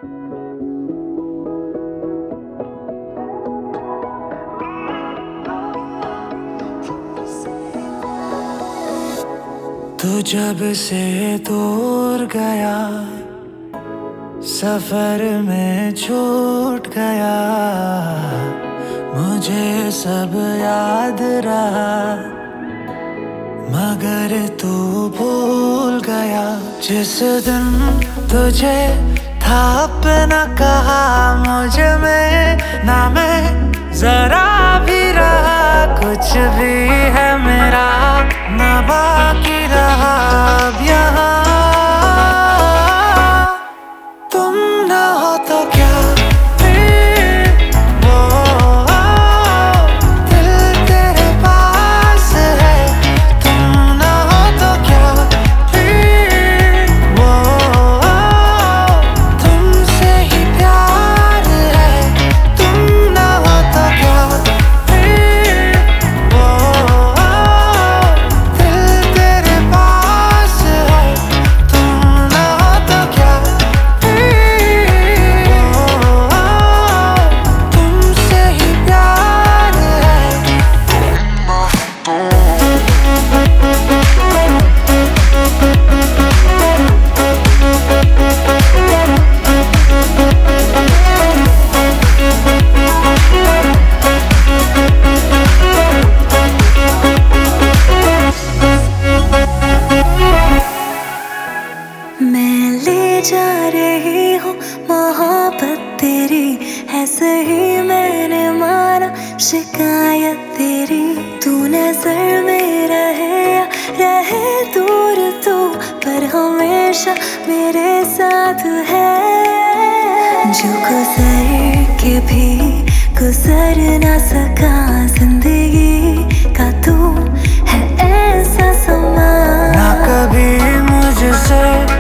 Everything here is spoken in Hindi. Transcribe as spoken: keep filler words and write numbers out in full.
तू जब से दूर गया, सफर में छूट गया, मुझे सब याद रहा, मगर तू भूल गया। जिस दिन तुझे था अपना कहा, मुझ में ना मैं जरा भी रहा, कुछ भी है मेरा ना बाकी रहा अब यहाँ। तुम ना हो तो क्या फिर वो दिल तेरे पास है, तुम ना हो तो क्या फिर वो तुमसे ही प्यार है, तुम ना हो तो क्या फिर वो दिल तेरे पास है, तुम ना हो तो क्या फिर वो तुमसे ही प्यार है। मैं ले जा रही हूँ मोहब्बत तेरी है सही, मैंने माना शिकायत तेरी। तू नजर में रहे या रहे दूर तू, पर हमेशा मेरे साथ है। जो गुजर के भी गुजर ना सका, जिंदगी का तू है ऐसा समा। ना कभी मुझसे